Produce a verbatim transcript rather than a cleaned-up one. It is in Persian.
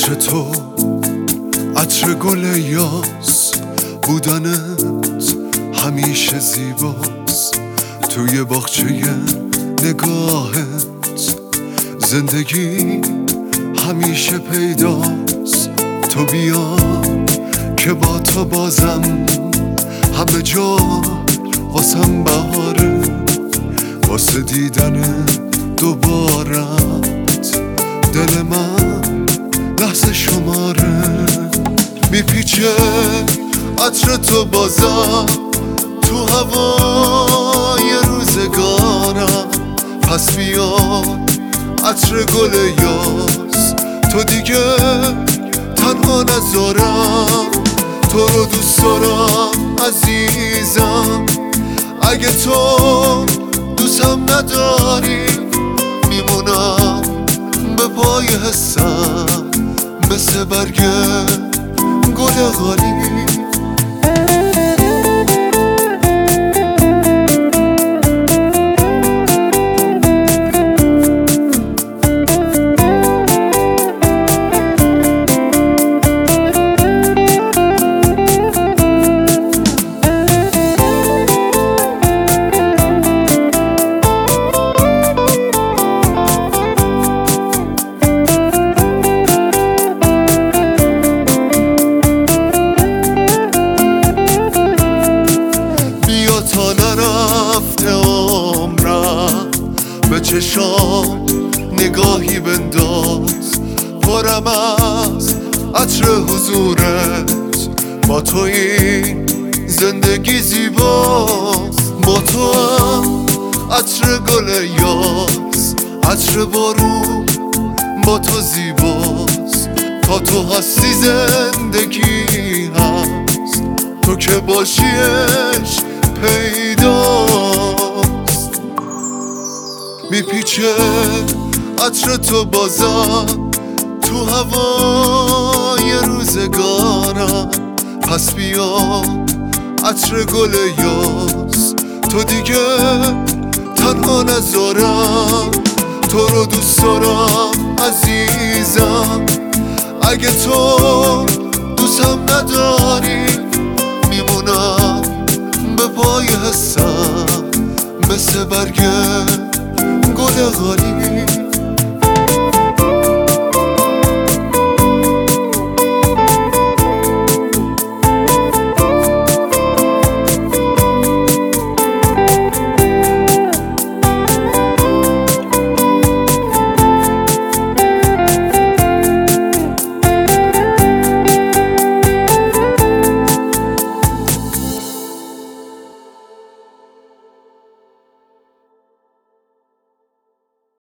عطر تو عطر گل یاس، بودنت همیشه زیباست. توی باغچه نگاهت زندگی همیشه پیداست. تو بیا که با تو بازم همه جا واسم بهاره، واسه دیدن دوبارت دل من لحظه شماره. میپیچه عطر تو بازم تو هوای روزگارم، پس بیا عطر گل یاس، تو دیگه تنها نذارم. تو رو دوست دارم عزیزم، اگه تو دوستم نداری میمونم به پای حسم مثل برگ گل غالی. تا نرفته عمرم به چشام نگاهی بنداز، پرم از عطر حضورت. با تو این زندگی زیباست، با تو هم عطر گل یاس، عطر بارون با تو زیباست. تا تو هستی زندگی هست، تو که باشیش پیداست. میپیچه عطر تو بازم تو هوای روزگارم، پس بیا عطر گل یاس، تو دیگه تنها نذارم. تو رو دوست دارم عزیزم، اگه تو دوستم نداری میمونم به پای حسم مثل برگ گل غالی.